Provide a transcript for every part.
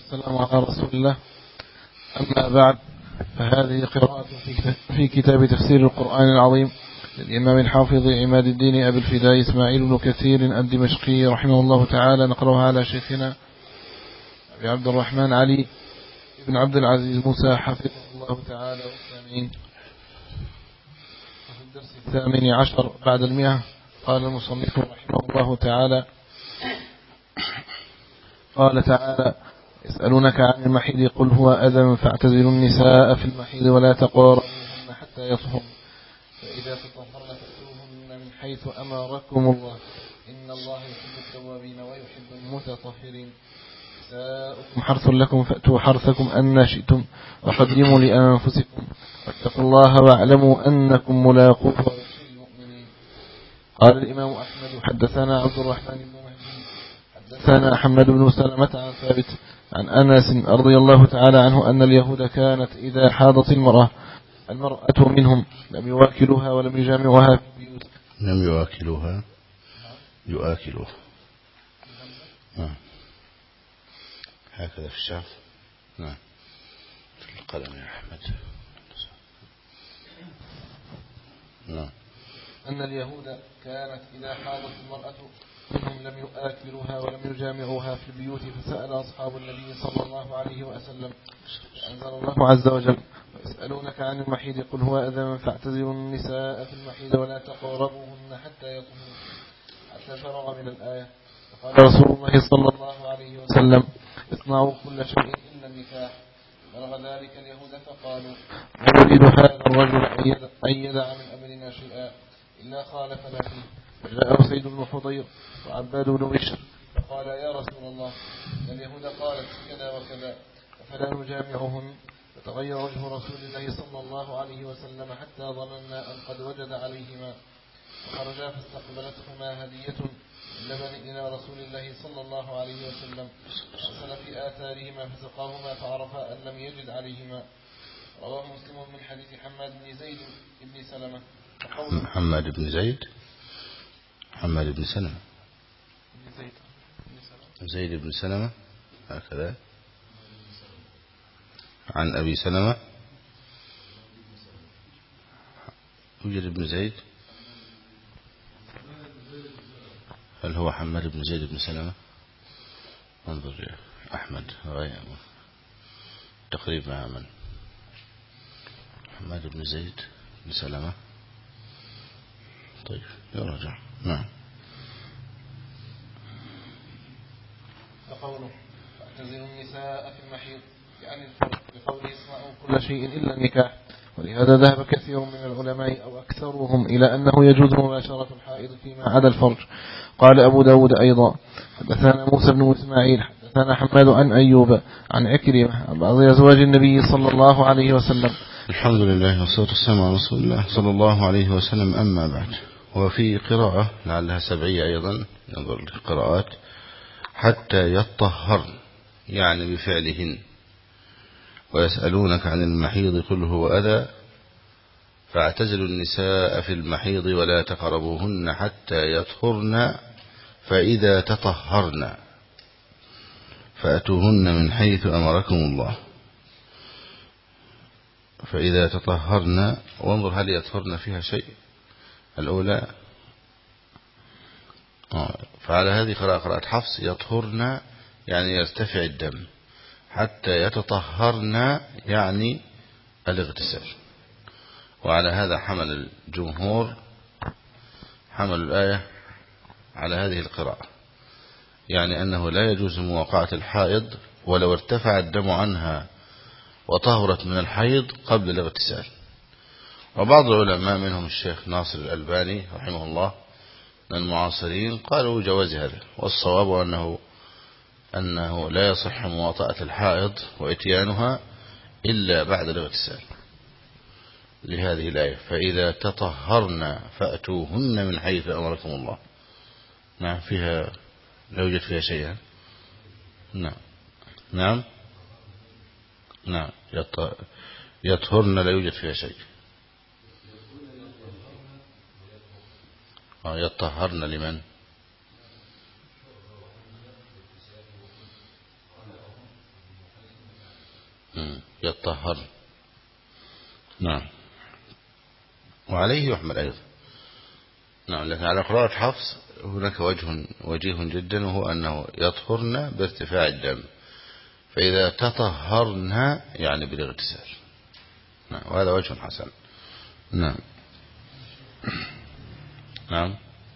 والسلام على رسول الله. أما بعد، فهذه قراءة في كتاب تفسير القرآن العظيم للإمام الحافظ عماد الدين أبي الفداء إسماعيل بن كثير الدمشقي رحمه الله تعالى، نقرأها على شيخنا أبي عبد الرحمن علي بن عبد العزيز موسى حفظه الله تعالى والسامعين. وفي الدرس 18 بعد 100 قال المصنف رحمه الله تعالى: قال تعالى: يسألونك عن المحيض قل هو أذى فاعتزلوا النساء في المحيض ولا تقربوهن حتى يطهرن فإذا تطهرن فأتوهن من حيث أمركم الله إن الله يحب التوابين ويحب المتطهرين. نساؤكم حرث لكم فأتوا حرثكم أن شئتم وقدموا لأنفسكم واتقوا الله واعلموا أنكم ملاقوه وبشر المؤمنين. قال الإمام أحمد: حدثنا عبد الرحمن بن مهدي حدثنا حماد بن سلمة عن ثابت عن أنس رضي الله تعالى عنه أن اليهود كانت إذا حاضت المرأة منهم لم يواكلوها ولم يجامعوها في البيوت. لم يواكلوها يؤكلوها هكذا في الشعب. نعم في القلم يا أحمد. نعم. أن اليهود كانت إذا حاضت المرأة منهم لم يؤكلوها ولم يجامعوها في البيوت، فسأل أصحاب النبي صلى الله عليه وسلم فأنزل الله عز وجل: ويسألونك عن المحيض قل هو أذى فاعتزلوا النساء في المحيض ولا تقربوهن حتى يطهرن حتى فرغ من الآية. فقال رسول الله صلى الله عليه وسلم: اصنعوا كل شيء إلا النكاح. بلغ ذلك اليهود فقالوا: ما يريد هذا الرجل أن يدع من أمرنا شيئا إلا خالفنا فيه. فجاء سيد بن حضير وعباد بن بشر فقال: يا رسول الله إن اليهود قالت كذا وكذا فلا نجامعهن. فتغير وجه رسول الله صلى الله عليه وسلم حتى ظننا أن قد وجد عليهما، فخرجا فاستقبلتهما هدية اللبن إلى رسول الله صلى الله عليه وسلم، فأرسل في آثارهما فسقاهما فعرفا أن لم يجد عليهما. رواه مسلم من حديث حماد بن زيد بن سلمة. محمد بن زيد محمد بن سلمة زيد بن سلمة هكذا عن أبي سلمة. يوجد ابن زيد. هل هو حماد بن زيد بن سلمة؟ انظر يا أحمد تقريبا عمل حماد بن زيد بن سلمة. طيب يرجع. نعم. فقوله: فاعتزلوا النساء في المحيض يعني الفرق بقوله: اصنعوا كل شيء إلا النكاح. ولهذا ذهب كثير من العلماء أو أكثرهم إلى أنه يجوز مباشرة الحائض فيما عدا الفرج. قال أبو داود أيضا: حدثنا موسى بن إسماعيل حدثنا حماد عن أيوب عن عكرمة عن بعض أزواج النبي صلى الله عليه وسلم. الحمد لله والصلاة والسلام على رسول الله صلى الله عليه وسلم. أما بعد، وفي قراءة لعلها سبعية أيضا، نظر القراءات: حتى يطهرن يعني بفعلهن. ويسألونك عن المحيض قل هو أذى فاعتزلوا النساء في المحيض ولا تقربوهن حتى يطهرن فإذا تطهرن فأتوهن من حيث أمركم الله. فإذا تطهرن، وانظر هل يطهرن فيها شيء الأولى. فعلى هذه قراءة حفص: يطهرن يعني يرتفع الدم، حتى يتطهرن يعني الاغتسال. وعلى هذا حمل الجمهور حمل الآية على هذه القراءة، يعني أنه لا يجوز مواقعة الحائض ولو ارتفع الدم عنها وطهرت من الحيض قبل الاغتسال. وبعض العلماء منهم الشيخ ناصر الألباني رحمه الله من المعاصرين قالوا جواز هذا، والصواب أنه لا يصح مواطأة الحائض وإتيانها إلا بعد الاغتسال لهذه الآية: فإذا تطهرن فأتوهن من حيث أمركم الله. نعم، فيها لا يوجد فيها شيئا. نعم يطهرن لا يوجد فيها شيء. يطهرن لمن؟ يطهر. نعم. وعليه يحمل أيضا. نعم. لكن على قراءة حفص هناك وجيه جدا، وهو أنه يطهرن بارتفاع الدم، فإذا تطهرن يعني بالاغتسال. نعم. وهذا وجه حسن. نعم. نعم.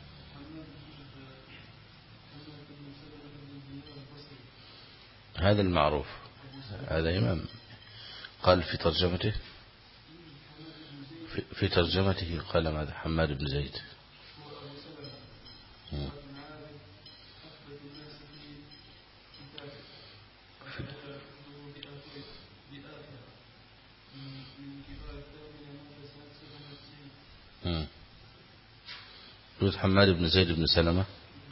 هذا المعروف، هذا إمام قال في ترجمته قال ماذا؟ حماد بن زيد. يقول حماد بن زيد بن سلمة.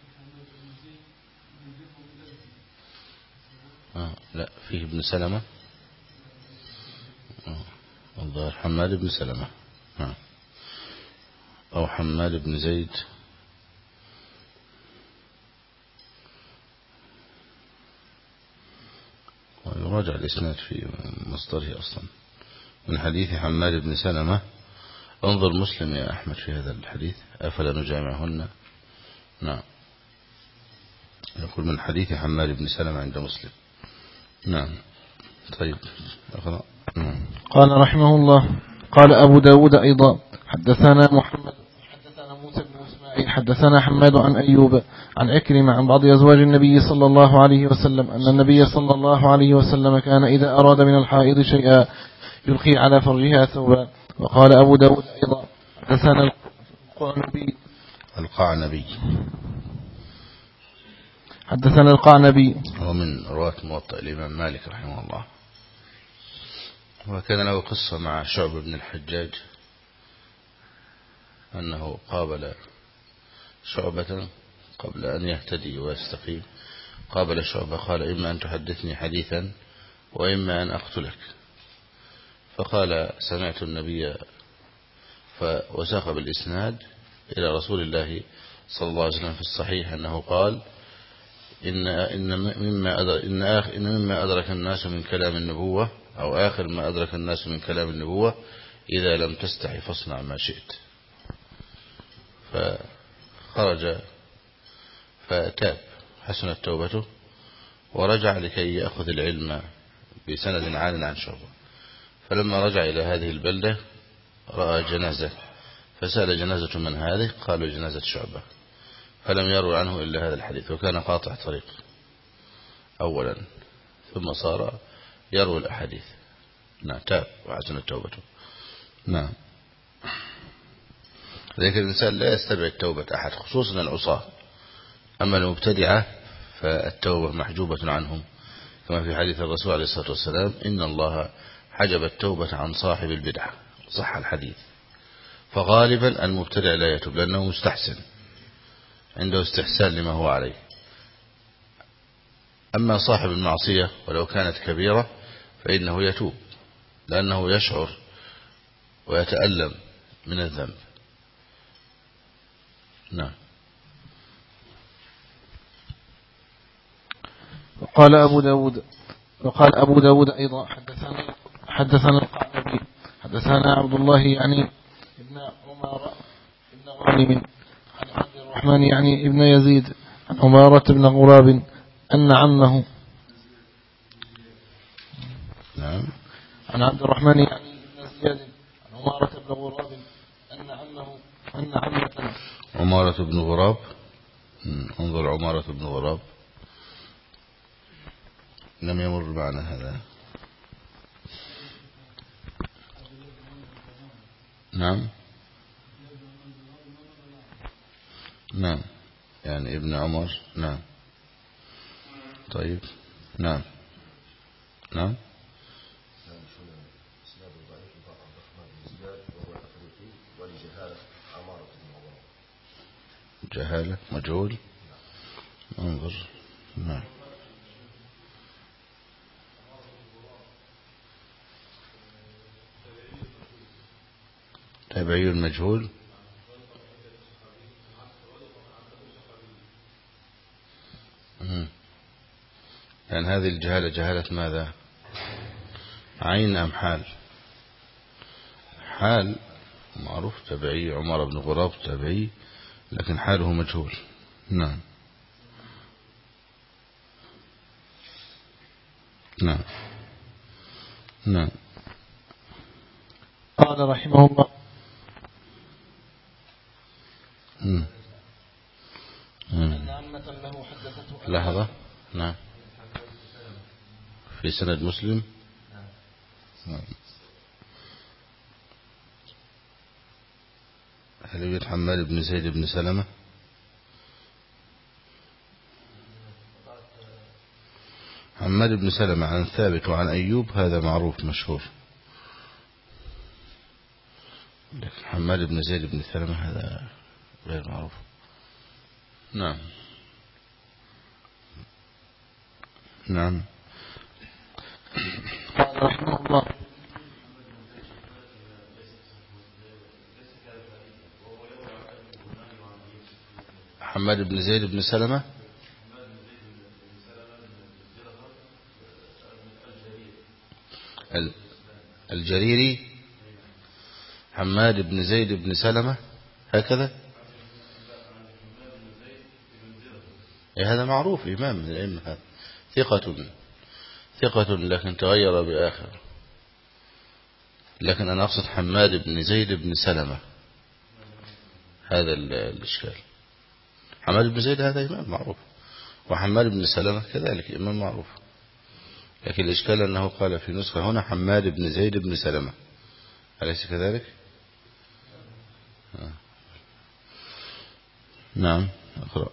لا، فيه ابن سلمة. الظاهر حماد بن سلمة أو حماد بن زيد. ويراجع الإسناد في مصدره أصلا من حديث حماد بن سلمة. انظر مسلم يا أحمد في هذا الحديث، أفلا نجامعهن. نعم. يقول من حديث حماد بن سلمة عند مسلم. نعم. طيب أقرأ. قال رحمه الله. قال أبو داود أيضا حدثنا موسى بن إسماعيل حدثنا حماد عن أيوب عن عكرمة عن بعض أزواج النبي صلى الله عليه وسلم أن النبي صلى الله عليه وسلم كان إذا أراد من الحائض شيئا يلقي على فرجها ثوبا. وقال أبو داود أيضا حدثنا القعنبي هو من رواة موطأ الإمام مالك رحمه الله. وكان له قصة مع شعبة بن الحجاج أنه قابل شعبة قبل أن يهتدي ويستقيم. قابل شعبة قال إما أن تحدثني حديثا وإما أن أقتلك. فقال سمعت النبي وساق بالإسناد إلى رسول الله صلى الله عليه وسلم في الصحيح أنه قال إن مما أدرك الناس من كلام النبوة، أو آخر ما أدرك الناس من كلام النبوة: إذا لم تستحي فاصنع ما شئت. فخرج فتاب، حسنت توبته، ورجع لكي يأخذ العلم بسند عال عن شعبة. فلما رجع إلى هذه البلدة رأى جنازة، فسأل جنازة من هذه؟ قالوا جنازة شعبة. فلم يروي عنه إلا هذا الحديث، وكان قاطع طريق أولا، ثم صار يروي الأحاديث. نعم. تاب وحسنت توبته. نعم. لكن الإنسان لا يستبعد توبة أحد، خصوصا العصاة. أما المبتدعة فالتوبة محجوبة عنهم، كما في حديث الرسول عليه الصلاة والسلام: إن الله حجب التوبة عن صاحب البدعة. صح الحديث. فغالبا المبتدع لا يتوب لأنه مستحسن، عنده استحسان لما هو عليه. أما صاحب المعصية ولو كانت كبيرة فإنه يتوب، لأنه يشعر ويتألم من الذنب. نعم. وقال أبو داود أيضا حدثنا القعنبي حدثنا عبد الله يعني ابن عمارة ابن غانم عن عبد الرحمن يعني ابن يزيد عن عمارة بن غراب أن عمه. نعم. عن عبد الرحمن يعني ابن زياد عن عمارة بن غراب أن عمة. عمارة بن غراب. انظر عمارة بن غراب لم يمر معنا هذا. نعم. نعم. يعني ابن عمر. نعم. طيب. نعم. نعم. جهالة مجهول. انظر. نعم. تابعي مجهول. يعني هذه الجهالة جهالة ماذا؟ عين أم حال؟ حال معروف تبعي، عمر بن غراب تبعي، لكن حاله مجهول. نعم نعم نعم. قال رحمه الله. أن عمة له حدثته. لحظة. نعم. في سند مسلم. نعم. هل يوجد حماد بن زيد بن سلمة؟ حماد بن سلمة عن ثابت وعن أيوب هذا معروف مشهور، لكن حماد بن زيد بن سلمة هذا غير معروف. نعم نعم. قال رحمه الله. حماد بن زيد بن سلمة الجريري. حماد بن زيد بن سلمة هكذا. هذا معروف إمام من الأئمة، هذا ثقة لكن تغير بآخر. لكن أنا أقصد حماد بن زيد بن سلمة، هذا الإشكال. حماد بن زيد هذا إمام معروف، وحماد بن سلمة كذلك إمام معروف، لكن الإشكال أنه قال في نسخة هنا حماد بن زيد بن سلمة، أليس كذلك؟ نعم أقرأ.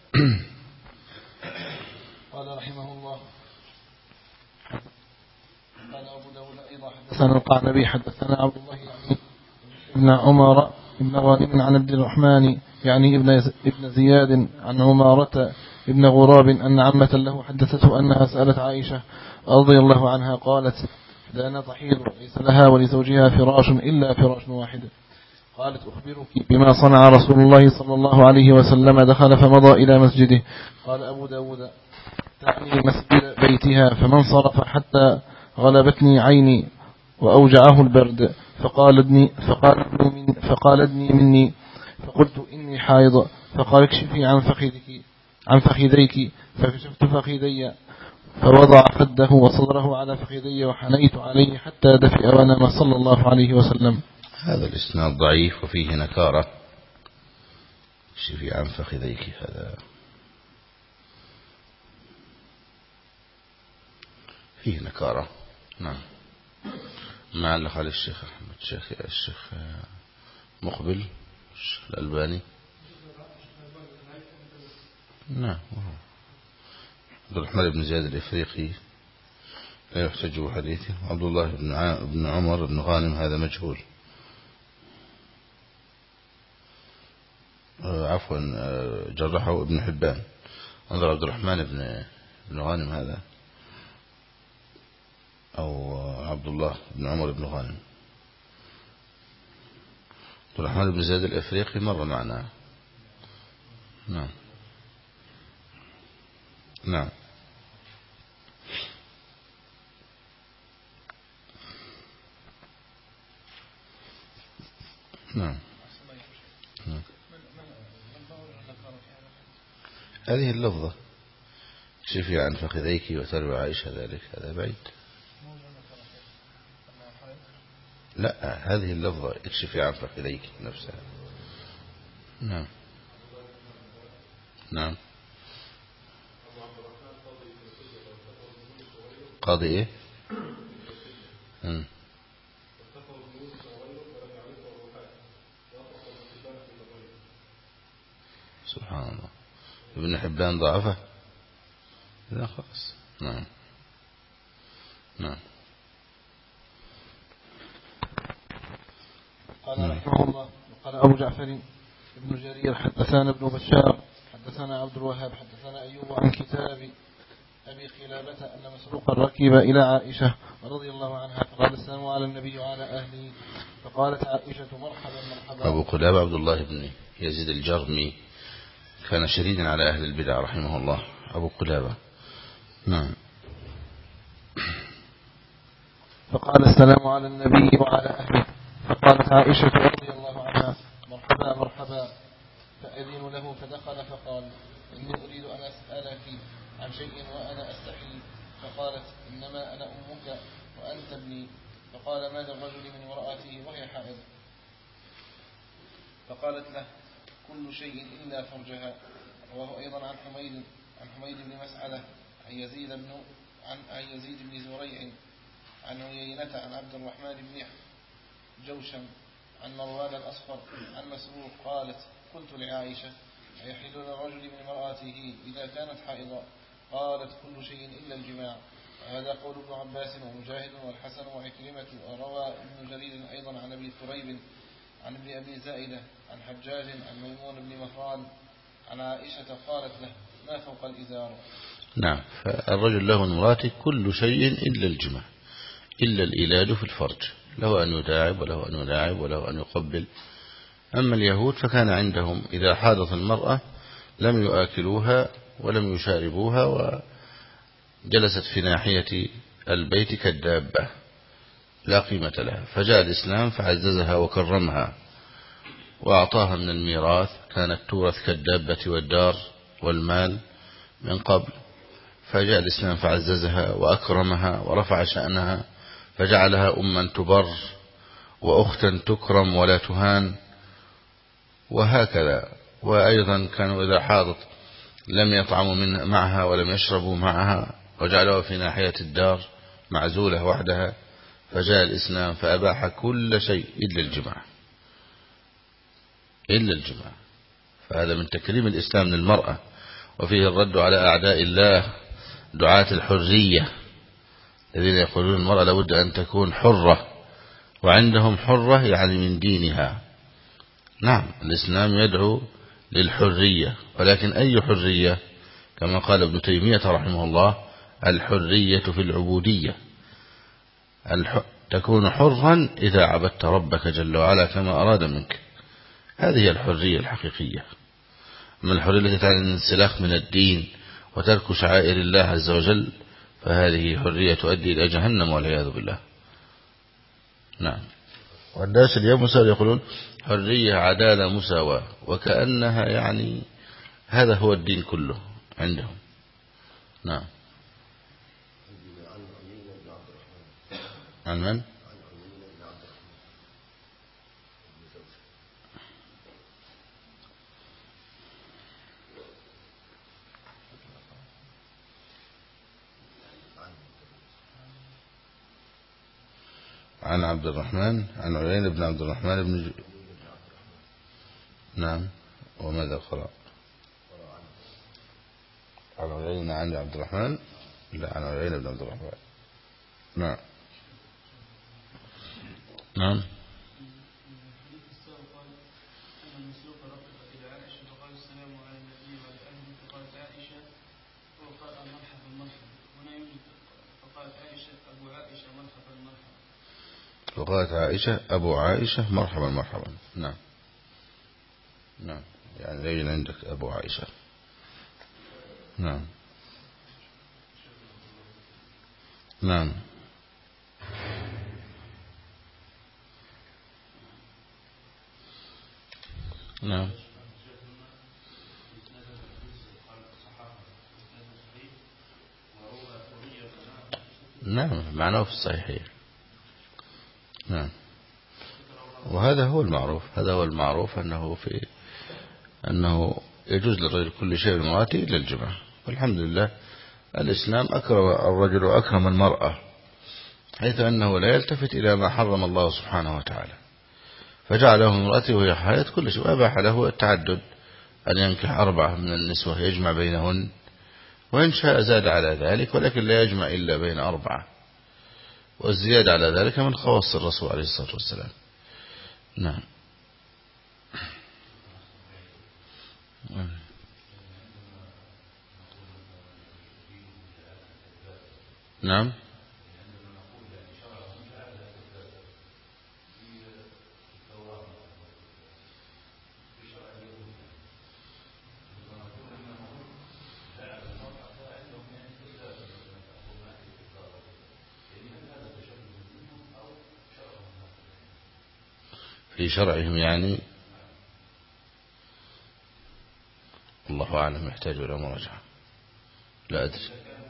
قال رحمه الله. قال أبو داود أيضا حدثنا القعنبي حدثنا عبد الله يعني ابن عمر ابن غانم عن عبد الرحمن يعني ابن زياد عن عمارة ابن غراب أن عمة له حدثته أنها سألت عائشة رضي الله عنها قالت دانا تحيض ليس لها ولزوجها فراش إلا فراش واحد. قالت أخبرك بما صنع رسول الله صلى الله عليه وسلم دخل فمضى إلى مسجده. قال أبو داود تعني مسجد بيتها فمن صرف حتى غلبتني عيني وأوجعه البرد فقال ادني مني فقلت إني حائض فقال اكشفي عن فخذيك فكشفت فخذي فوضع خده وصدره على فخذي وحنيت عليه حتى دفئ ونام صلى الله عليه وسلم. هذا الإسناد ضعيف وفيه نكارة. اكشفي عن فخذيك هذا فيه نكارة. نعم. مع اللي قال الشيخ أحمد الشيخ مقبل الشيخ الألباني. نعم. عبد الرحمن بن زياد الإفريقي لا يحتج بحديثه. عبد الله بن عمر بن غانم هذا مجهول. عفوا جرحه ابن حبان. انظر عبد الرحمن بن غانم هذا أو عبد الله بن عمر بن غانم. عبد الرحمن بن زياد الإفريقي مر معنا. نعم نعم نعم. هذه اللفظة اكشفي عن فخذيك وتروي عائشة ذلك هذا بعيد. لا هذه اللفظة اكشفي عن فخذيك نفسها. نعم نعم. قاضي ايه؟ سبحان الله. ابن حبان ضعفه. لا خلاص. نعم نعم. قال رحمه الله. قال أبو جعفر ابن جرير حدثنا ابن بشار حدثنا عبد الوهاب حدثنا أيوب عن كتاب أبي قلابة أن مسروقا ركب إلى عائشة رضي الله عنها فقال السلام على النبي وعلى أهله فقالت عائشة مرحبا مرحبا. أبو قلابة عبد الله بن يزيد الجرمي كان شديدا على أهل البدع رحمه الله. أبو قلابة. نعم. فقال السلام على النبي وعلى أهله. فقالت عائشة رضي الله عنها مرحبا مرحبا، فأذن له فدخل فقال إني أريد أن أسألك عن شيء وأنا أستحي. فقالت إنما أنا أمك وأنت ابني. فقال ما للرجل من امرأته وهي حائض؟ فقالت له كل شيء إلا فرجها. رواه أيضا عن حميد بن مسعدة عن يزيد بن زريع عن عيينة عن عبد الرحمن بن جوشم عن مروان الأصفر عن مسروق قالت قلت لعائشة أيحل للرجل من امرأته إذا كانت حائضة؟ قالت كل شيء إلا الجماع. وهذا قول ابن عباس ومجاهد والحسن وعكرمة. وروى ابن جرير أيضا عن أبي كريب عن ابن أبي زائدة عن حجاج عن ميمون بن مهران عن عائشة قالت له ما فوق الإزار. نعم. فالرجل له من امرأته كل شيء إلا الجماع، إلا الإيلاد في الفرج، له أن يداعب وله أن يلاعب وله أن يقبل. أما اليهود فكان عندهم إذا حاضت المرأة لم يؤكلوها ولم يشاربوها، وجلست في ناحية البيت كالدابة لا قيمة لها. فجاء الإسلام فعززها وكرمها وأعطاها من الميراث، كانت تورث كالدابة والدار والمال من قبل. فجاء الإسلام فعززها وأكرمها ورفع شأنها، فجعلها أما تبر وأختا تكرم ولا تهان، وهكذا. وأيضا كانوا إذا حاضت لم يطعموا معها ولم يشربوا معها، وجعلوها في ناحية الدار معزولة وحدها. فجاء الإسلام فأباح كل شيء إلا الجماع، إلا الجماع. فهذا من تكريم الإسلام للمرأة، وفيه الرد على أعداء الله دعاة الحرية الذين يقولون المرأة لابد أن تكون حرة، وعندهم حرة يعني من دينها. نعم، الإسلام يدعو للحرية، ولكن أي حرية؟ كما قال ابن تيمية رحمه الله الحرية في العبودية. تكون حرا إذا عبدت ربك جل وعلا كما أراد منك، هذه الحرية الحقيقية. أما الحرية التي تعني الانسلاخ من الدين وترك شعائر الله عز وجل فهذه حرية تؤدي إلى جهنم والعياذ بالله. نعم. والناس اليوم صاروا يقولون حرية عدالة مساواة، وكأنها يعني هذا هو الدين كله عندهم. نعم. عن من؟ عن عبد الرحمن، عن عيينة بن عبد الرحمن بن نعم. وماذا قرأ؟ عن عيينة عن عبد الرحمن، لا عن عيينة بن عبد الرحمن. نعم. نعم. وقالت عائشة أبو عائشة مرحبا مرحبا. نعم. نعم، يعني لين عندك أبو عائشة. نعم. نعم. نعم. نعم، معناه في الصحيحين. نعم. وهذا هو المعروف، هذا هو المعروف أنه يجوز للرجل كل شيء من امرأته إلا الجماع. والحمد لله الإسلام أكرم الرجل وأكرم المرأة، حيث أنه لا يلتفت إلى ما حرم الله سبحانه وتعالى، فجعله من امرأته وهي حائض كل شيء، وأباح له التعدد، أن ينكح 4 من النسوة يجمع بينهن، وإن شاء زاد على ذلك، ولكن لا يجمع إلا بين 4، والزيادة على ذلك من خواص الرسول عليه الصلاة والسلام. نعم. نعم. في شرعهم يعني الله أعلم، يحتاج إلى مراجعة، لا أدري.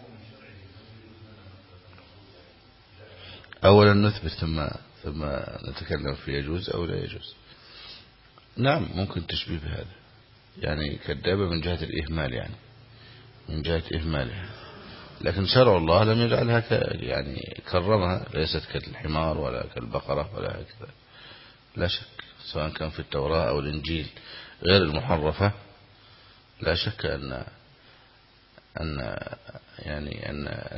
أولا نثبت ثم نتكلم في يجوز أو لا يجوز. نعم ممكن تشبيه بهذا، يعني كذابة من جهة الإهمال، يعني من جهة إهمالها، لكن شرع الله لم يجعلها يعني كرمها، ليست كالحمار ولا كالبقرة ولا هكذا، لا شك، سواء كان في التوراة أو الإنجيل غير المحرفة. لا شك أن يعني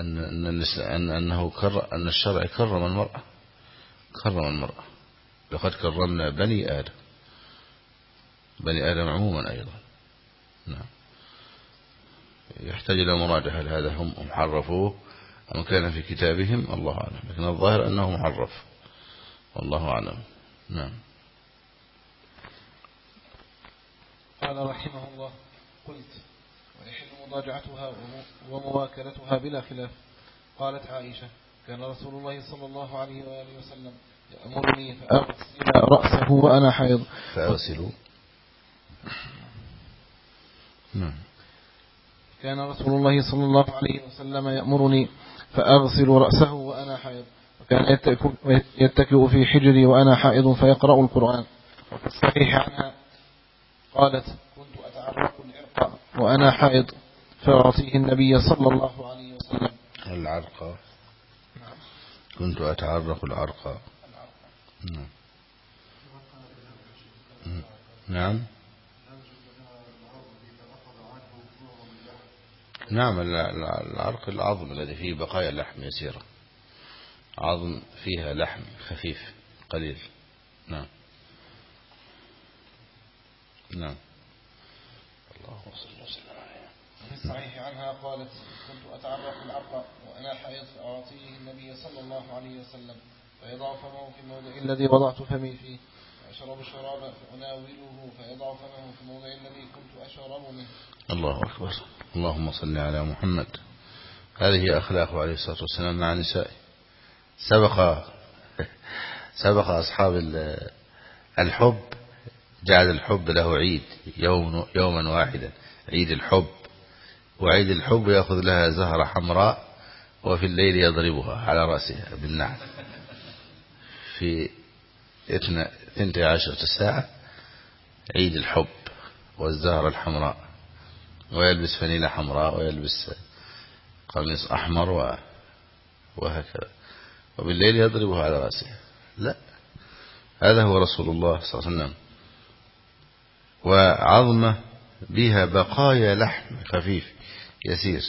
أن الشرع كرم المرأة. لقد كرمنا بني آدم عموما أيضا. نعم، يحتاج إلى مراجعة، هل هذا هم حرفوه أم كان في كتابهم؟ الله أعلم، لكن الظاهر أنه محرف، والله أعلم. نعم. قال رحمه الله: قلت: ويحل مضاجعتها ومواكلتها بلا خلاف. قالت عائشة: كان رسول الله صلى الله عليه وآله وسلم يأمرني فأغسل رأسه وأنا حائض. فأغسلوا. نعم. كان رسول الله صلى الله عليه وسلم يأمرني فأغسل رأسه وأنا حائض، وكان يتكئ في حجري وأنا حائض فيقرأ القرآن. وفي الصحيح عنها قالت: كنت أتعرق العرق وأنا حائض فأعطيه النبي صلى الله عليه وسلم. العرق. كنت أتعرق العرق. نعم. نعم، العرق العظم الذي فيه بقايا لحم يسيرة، عظم فيها لحم خفيف قليل. نعم. نعم. الله صلى وسلم عليه. في الصحيح عنها قالت: كنت أتعرق العرق وأنا حائض فأعطيه النبي صلى الله عليه وسلم فيضع فمه في الموضع الذي وضعت فمي فيه، فأشرب الشراب فأناوله فيضع فمه في الموضع الذي كنت أشرب منه. الله أكبر. اللهم صل على محمد. هذه أخلاقه عليه الصلاة والسلام مع نسائه. سبق أصحاب الحب، جعل الحب له عيد، يوما واحدا، عيد الحب. وعيد الحب يأخذ لها زهرة حمراء وفي الليل يضربها على رأسها بالنعل في 12 ساعة، عيد الحب والزهرة الحمراء، ويلبس فنيلة حمراء ويلبس قميص أحمر وهكذا، وبالليل يضربها على رأسها. لا، هذا هو رسول الله صلى الله عليه وسلم. وعظمة بها بقايا لحم خفيف يسير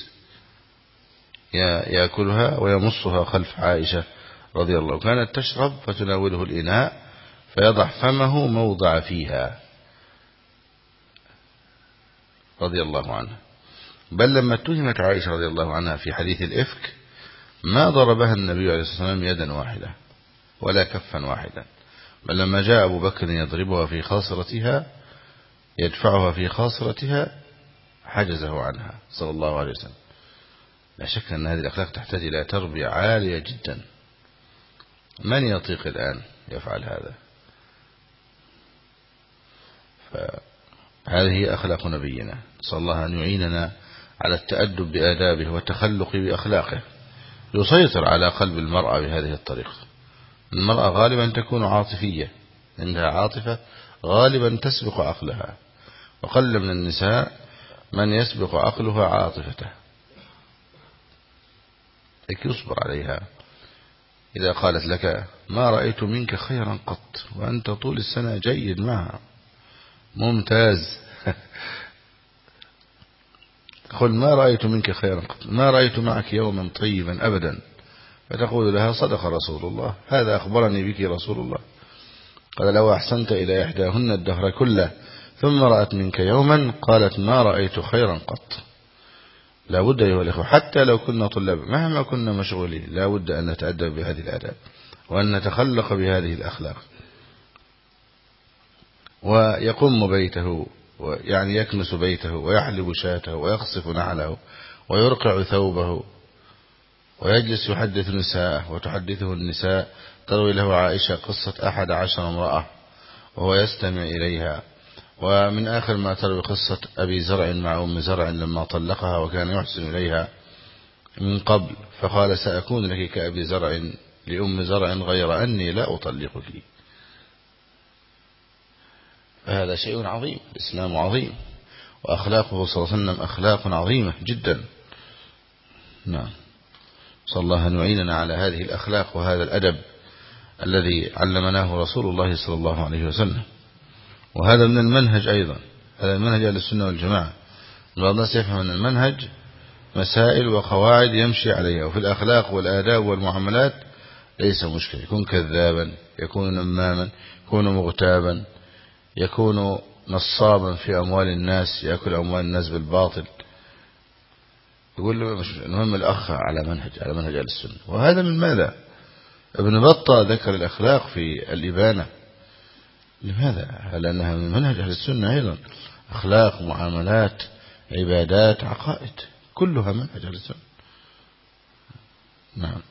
يأكلها ويمصها خلف عائشة رضي الله. كانت تشرب فتناوله الإناء فيضع فمه موضع فيها رضي الله عنها. بل لما اتهمت عائشة رضي الله عنها في حديث الإفك ما ضربها النبي عليه الصلاة والسلام يدا واحدة ولا كفا واحدا، بل لما جاء أبو بكر يضربها في خاصرتها يدفعها في خاصرتها حجزه عنها صلى الله عليه وسلم. لا شك أن هذه الأخلاق تحتاج إلى تربية عالية جدا. من يطيق الآن يفعل هذا؟ فهذه هي أخلاق نبينا، نسأل الله أن يعيننا على التأدب بآدابه والتخلق بأخلاقه، يسيطر على قلب المرأة بهذه الطريقة. المرأة غالبا تكون عاطفية، عندها عاطفة غالبا تسبق عقلها، وقل من النساء من يسبق عقلها عاطفته، لكي يصبر عليها. إذا قالت لك ما رأيت منك خيرا قط، وأنت طول السنة جيد معها ممتاز قل ما رأيت منك خيرا قط، ما رأيت معك يوما طيبا أبدا، فتقول لها صدق رسول الله، هذا أخبرني بك رسول الله، قال لو أحسنت إلى إحداهن الدهر كله ثم رأت منك يوما قالت ما رأيت خيرا قط. لا بد أيها الأخوة، حتى لو كنا طلابا مهما كنا مشغولين لا بد أن نتأدب بهذه الآداب وأن نتخلق بهذه الأخلاق. ويقوم بيته، يعني يكنس بيته ويحلب شاته ويقصف نعله ويرقع ثوبه ويجلس يحدث نساءه وتحدثه النساء. تروي له عائشة قصة 11 امرأة وهو يستمع إليها. ومن آخر ما تروي قصة أبي زرع مع أم زرع لما طلقها وكان يحسن إليها من قبل، فقال سأكون لك كأبي زرع لأم زرع غير أني لا أطلقك. فهذا شيء عظيم، الإسلام عظيم، وأخلاقه صلى الله عليه وسلم أخلاق عظيمة جدا. نعم، صلى الله أن يعيننا على هذه الأخلاق وهذا الأدب الذي علمناه رسول الله صلى الله عليه وسلم. وهذا من المنهج أيضا، هذا المنهج أهل السنة والجماعة. بعض الناس يفهم أن المنهج مسائل وقواعد يمشي عليها، وفي الأخلاق والآداب والمعاملات ليس مشكلة. يكون كذابا، يكون نماما، يكون مغتابا، يكون نصابا في أموال الناس، يأكل أموال الناس بالباطل، يقول له مش المهم الأخ على منهج أهل السنة. وهذا من ماذا؟ ابن بطة ذكر الأخلاق في الإبانة. لماذا؟ لأنها من منهج أهل السنة أيضا، أخلاق، معاملات، عبادات، عقائد، كلها منهج أهل السنة. نعم.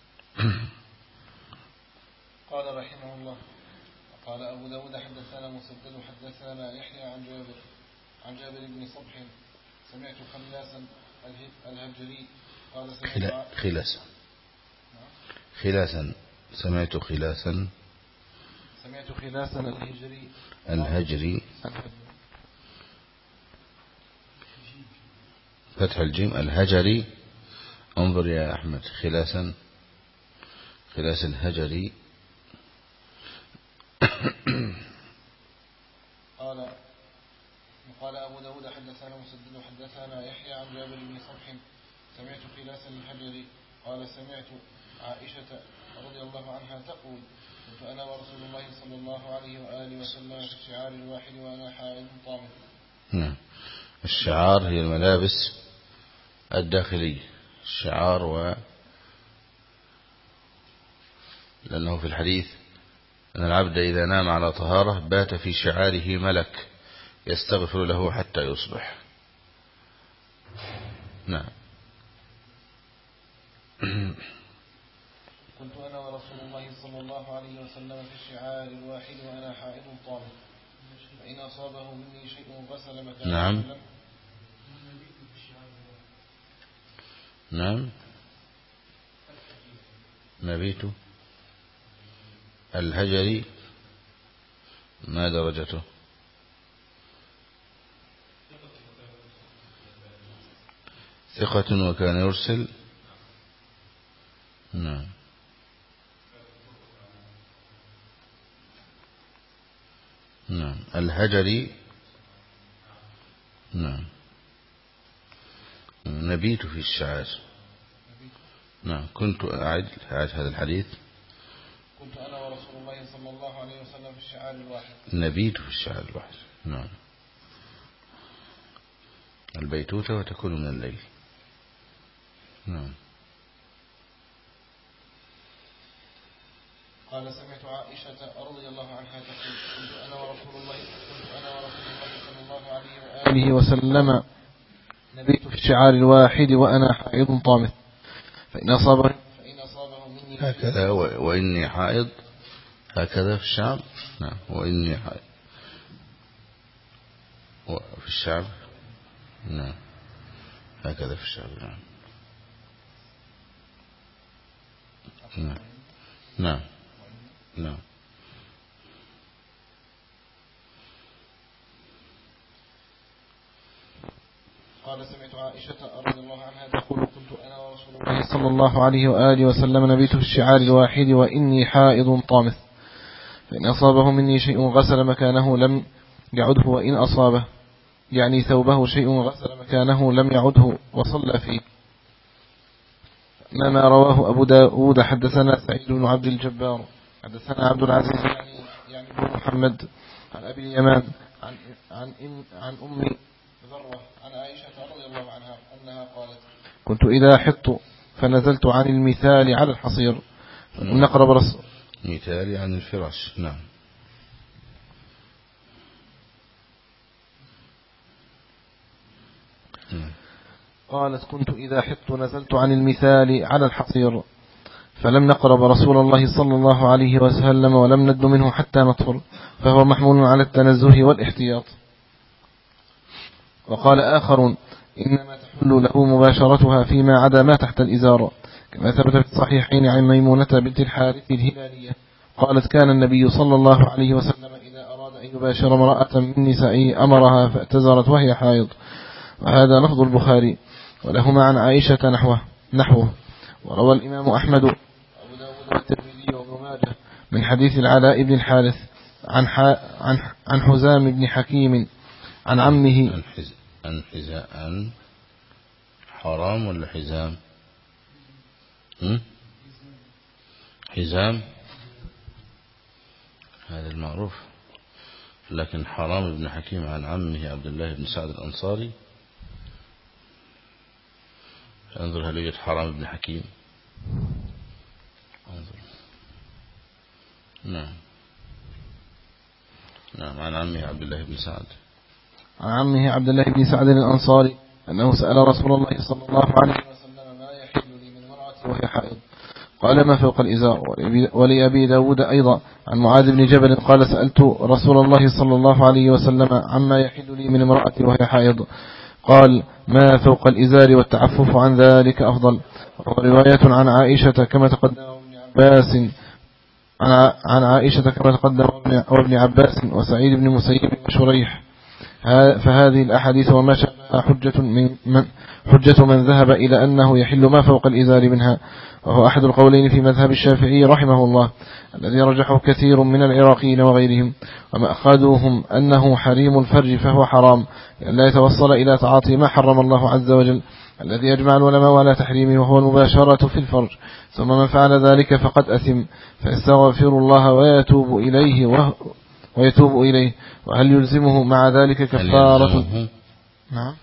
قال رحمه الله: قال أبو داود حدثنا مسدد حدثنا يحيى عن جابر بن صبح سمعت خلاسا الهجري قال خلاسا سمعت خلاسا الهجري فتح الجيم الهجري. انظر يا أحمد، خلاس الهجري. قال أبو داود حدثنا مسدد حدثنا يحيى عن جابر بن صبح سمعت خلاسا الهجري قال سمعت عائشة رضي الله عنها تقول: كنت أنا ورسول الله صلى الله عليه وآله وسلم في الشعار الواحد وأنا حائض طامث. نعم، الشعار هي الملابس الداخلية، الشعار. لأنه في الحديث أن العبد إذا نام على طهارة بات في شعاره ملك يستغفر له حتى يصبح. نعم. كنت أنا ورسول الله صلى الله عليه وسلم في الشعار الواحد وأنا حائض طامث، فإن أصابه مني شيء غسل مكانه. نعم. نبيت الهجري ما درجته؟ ثقة وكان يرسل. نعم. نعم، الهجري. نعم. نبيت في الشعار. نعم. كنت أعد هذا الحديث. كنت أنا ورسول الله صلى الله عليه وسلم في الشعار الواحد. نبيت في الشعار الواحد. نعم. البيتوتة وتكون من الليل. نعم. قال سمعت عائشة رضي الله عنها تقول: كنت أنا ورسول الله صلى الله عليه وآله وسلم نبيت في الشعار الواحد وأنا حائض طامث، فإن أصابه مني هكذا وإني حائض، هكذا في الشعب. نعم، وإني حائض في الشعب. نعم، هكذا في الشعب. نعم. نعم. نعم. نعم. قال سمعت عائشة رضي الله عنها تقول: كنت أنا ورسول الله صلى الله عليه وآله وسلم نبيت في الشعار الواحد وإني حائض طامث، فإن أصابه مني شيء غسل مكانه لم يعده، وإن أصابه يعني ثوبه شيء غسل مكانه لم يعده وصلى فيه. ما رواه أبو داود حدثنا سعيد بن عبد الجبار حدثنا عبد العزيز يعني بن محمد عن أبي اليمان عن أم ذروة عن عائشة رضي الله عنها أنها قالت: كنت إذا حطت فنزلت عن المثال على الحصير نقرب رسول مثال عن الفراش. نعم. قالت: كنت إذا حطت نزلت عن المثال على الحصير فلم نقرب رسول الله صلى الله عليه وسلم ولم ند منه حتى نطهر، فهو محمول على التنزه والاحتياط. وقال آخر إنما تحل له مباشرتها فيما عدا ما تحت الإزار، كما ثبت في الصحيحين عن ميمونة بنت الحارث الهلالية قالت كان النبي صلى الله عليه وسلم إذا أراد أن يباشر امرأة من نسائه أمرها فاعتذرت وهي حائض. وهذا لفظ البخاري، ولهما عن عائشة نحوه. وروى الإمام أحمد وأبو داود والترمذي وابن ماجه من حديث العلاء بن الحارث عن حزام بن حكيم عن عمه. عن حرام ولا حزام؟ حزام هذا المعروف، لكن حرام بن حكيم عن عمه عبد الله بن سعد الأنصاري. انظر هل يوجد حرام بن حكيم؟ انظر. نعم عن عمه عبد الله بن سعد، عن عمه عبد الله بن سعد الأنصاري أنه سأل رسول الله صلى الله عليه وسلم ما يحل لي من امرأتي وهي حائض، قال ما فوق الإزار. ولأبي داود أيضا عن معاذ بن جبل قال سألت رسول الله صلى الله عليه وسلم عما يحل لي من امرأتي وهي حائض، قال ما فوق الإزار والتعفف عن ذلك أفضل. ورواية عن عائشة كما تقدم ابن عباس عن عائشة كما تقدم وابن عباس وسعيد بن مسيب وشريح. فهذه الأحاديث وما شابها حجة من ذهب إلى أنه يحل ما فوق الإزار منها، وهو أحد القولين في مذهب الشافعي رحمه الله الذي رجحه كثير من العراقيين وغيرهم. ومأخذوهم أنه حريم الفرج فهو حرام، لأن لا يتوصل إلى تعاطي ما حرم الله عز وجل الذي يجمع العلماء على تحريمه، وهو المباشرة في الفرج. ثم من فعل ذلك فقد أثم، فاستغفر الله ويتوب إليه. وهل يلزمه مع ذلك كفارة؟ نعم.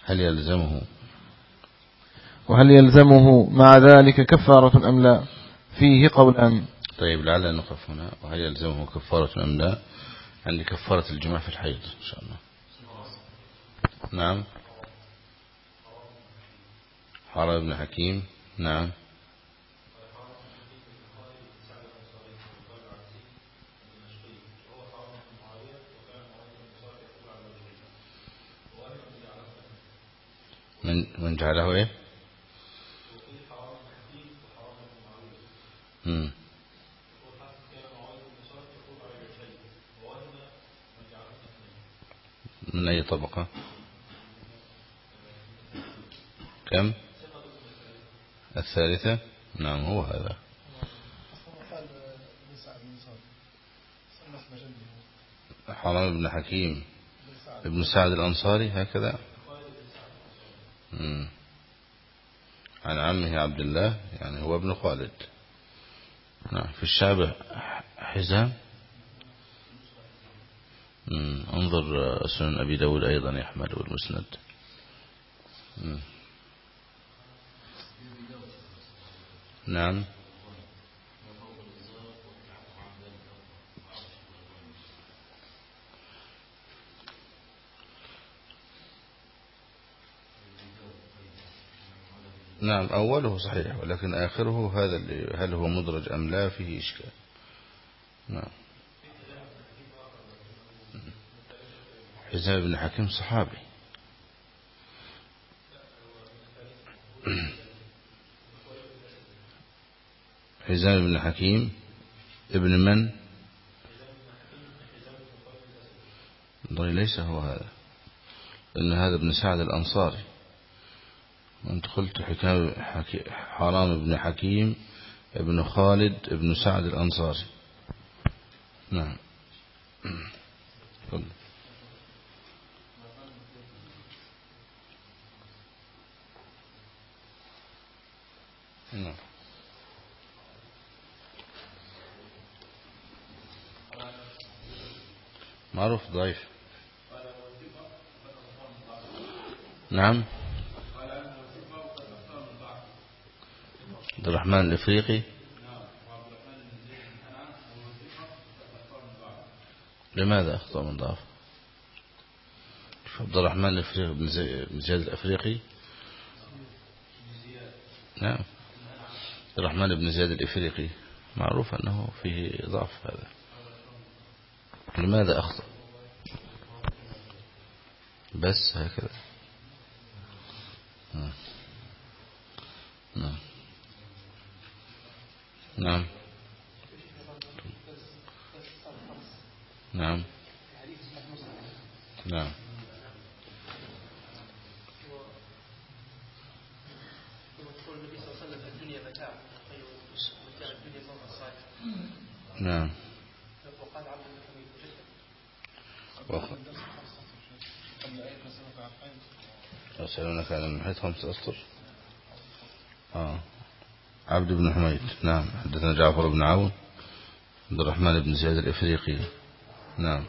وهل يلزمه مع ذلك كفارة أم لا؟ فيه قولان. طيب لعلنا نقف هنا. وهل يلزمه كفارة أم لا؟ عندي كفارة الجماع في الحيض إن شاء الله. نعم. حرام بن حكيم. نعم. من جعله ايه؟ من اي طبقة؟ كم؟ الثالثة. نعم هو هذا. حرام بن حكيم ابن سعد الأنصاري هكذا. عن عمه عبد الله يعني هو ابن خالد. نعم. في الشعب حزام. انظر سنن أبي داود أيضا يحمل المسند. نعم. نعم أوله صحيح، ولكن آخره هذا اللي هل هو مدرج أم لا فيه إشكال. نعم. حزام بن حكيم صحابي. حزام بن حكيم ابن من؟ ليس هو هذا، لأن هذا ابن سعد الأنصاري. وانت قلت حرام بن حكيم ابن خالد ابن سعد الأنصاري. نعم. نعم. معروف ضعيف. نعم. عبد الرحمن الإفريقي. لماذا أخطأ من ضعف؟ عبد الرحمن الإفريقي بن زياد الأفريقي. نعم. الرحمن بن زياد الإفريقي معروف أنه فيه ضعف هذا. لماذا أخطأ؟ بس هكذا. نعم نعم نعم نعم نعم. يسألونك عن المحيط 5 أسطر. عبد بن حميد. نعم. حدثنا جعفر بن عون عبد الرحمن بن زياد الإفريقي. نعم.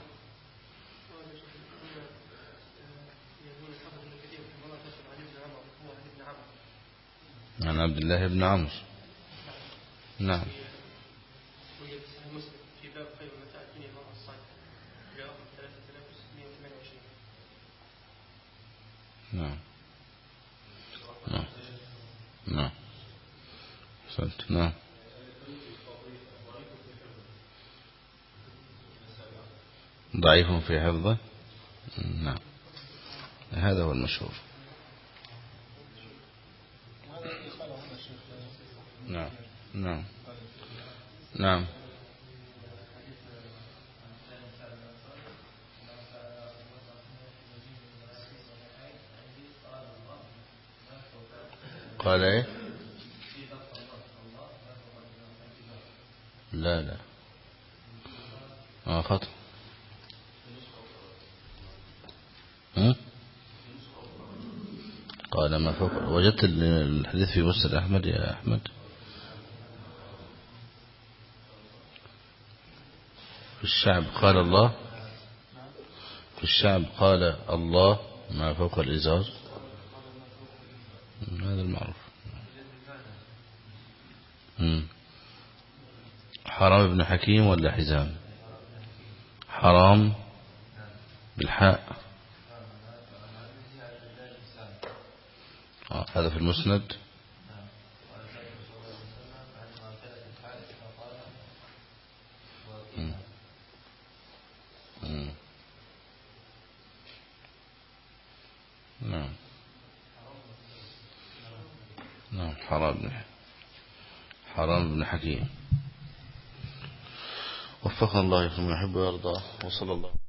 عن عبد الله بن عمرو. نعم. نعم نعم نعم. نعم. ضعيف في حفظه. نعم. هذا هو المشهور. نعم نعم نعم. قال ايه؟ لا لا خطأ. قال ما فوق. وجدت الحديث في مسند أحمد يا أحمد؟ في الشعب قال الله. في الشعب قال الله ما فوق الإزار. هذا المعروف. حرام ابن حكيم ولا حزام؟ حرام بالحاء. هذا في المسند. نعم نعم. حرام ابن حكيم. وفقنا الله فيما يحب ويرضى. وصلى الله